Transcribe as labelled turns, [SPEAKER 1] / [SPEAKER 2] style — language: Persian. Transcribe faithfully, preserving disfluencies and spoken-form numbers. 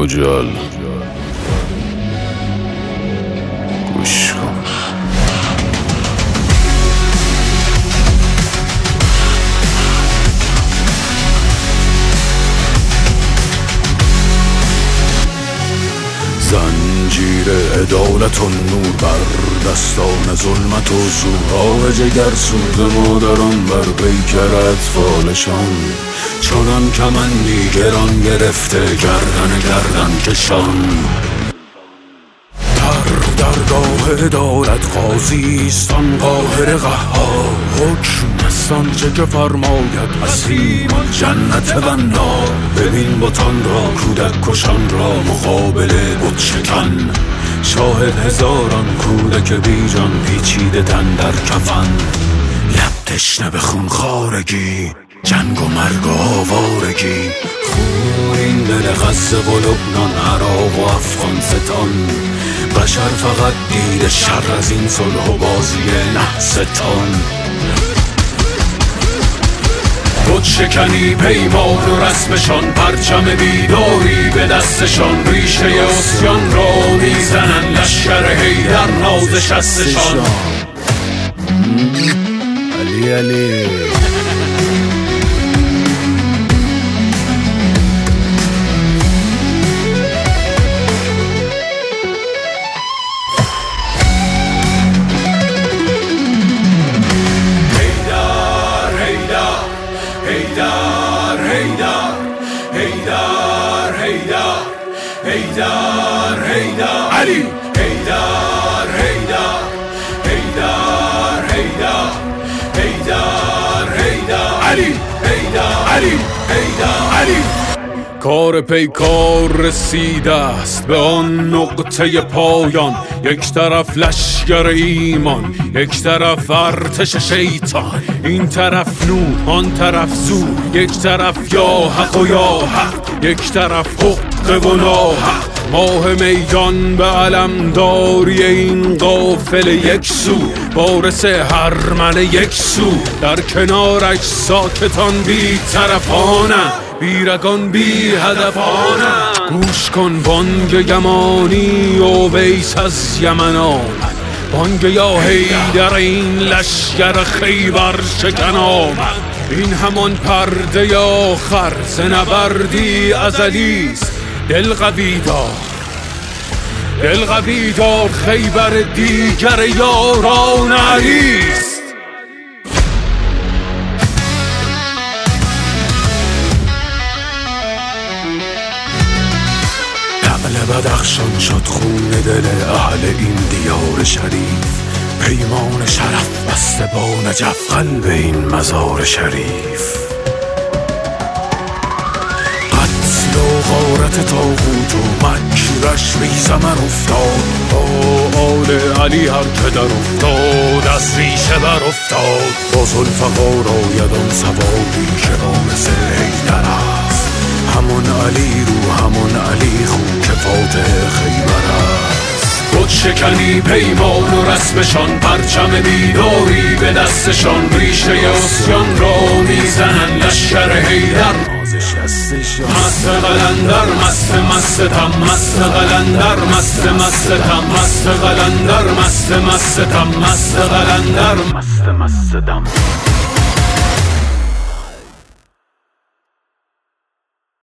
[SPEAKER 1] مجال گوش کن. زنجیر عدالت و نور بر دستان ظلمت و زور، آه جگر سود مادران بر پیکر اطفالشان، چنان کمندی گران گرفته گردن گردن کشان. در درگاه عدالت قاضی است آن قاهر قهار، حکم است آنچه که فرماید حسیمان جنت و نار. ببین بتان را کودک کشان را مقابل بت شکن، شاهد هزاران کودک بیجان پیچیده تن در کفن. لب تشنه به خونخوارگی، جنگ و مرگ و آوارگی، خون این دل غزه و لبنان، عراق و افغانستان. بشر فقط دیده شر از این صلح و بازی نحستان. بت شکنی پیمان و رسمشان، پرچم بیداری به دستشان، ریشه عصیان را میزنن لشکر حیدر ناز شستشان. علی علی
[SPEAKER 2] حیدر حیدر حیدر حیدر حیدر حیدر علی حیدر حیدر حیدر حیدر حیدر حیدر علی حیدر علی حیدر علی.
[SPEAKER 1] کار پیکار رسیده است به آن نقطه پایان، یک طرف لشکر ایمان، یک طرف ارتش شیطان. این طرف نور، آن طرف زور، یک طرف یا حق و یا حق، یک طرف حق و ناحق. ماه میدان به علمداری این قافل یک سو، وارث هرمن یک سو، در کنارش ساکتان بی طرفانه، بیرگان بی هدفانه. گوش کن بانگ یمانی و ویس از یمن آمد، بانگ یا حیدر این لشکر خیبر شکن آمد. این همان پرده آخر ز نبردی ازلیست، دل قوی دار دل قوی دار، خیبر دیگر یاران علیست. بدخشان شد خون دل اهل این دیار شریف، پیمان شرف بسته با نجف قلب این مزار شریف. قتل و غارت طاغوت و مکرش بی زمن افتاد، با آل علی هر که در افتاد از ریشه بر افتاد. با ذوالفقار آید آن سواری که وارث حیدر است، همون علی رو همون علی خون که فاتح خیبر است.
[SPEAKER 2] بت شکنی پیمان و رسمشان، پرچم بیداری به دستشان، ریشه عصیان را میزنن لشکر حیدر ناز شستشان. مست قلندر مست مست تم، مست قلندر مست مست تم، مست قلندر مست مست تم، مست قلندر مست مست تم.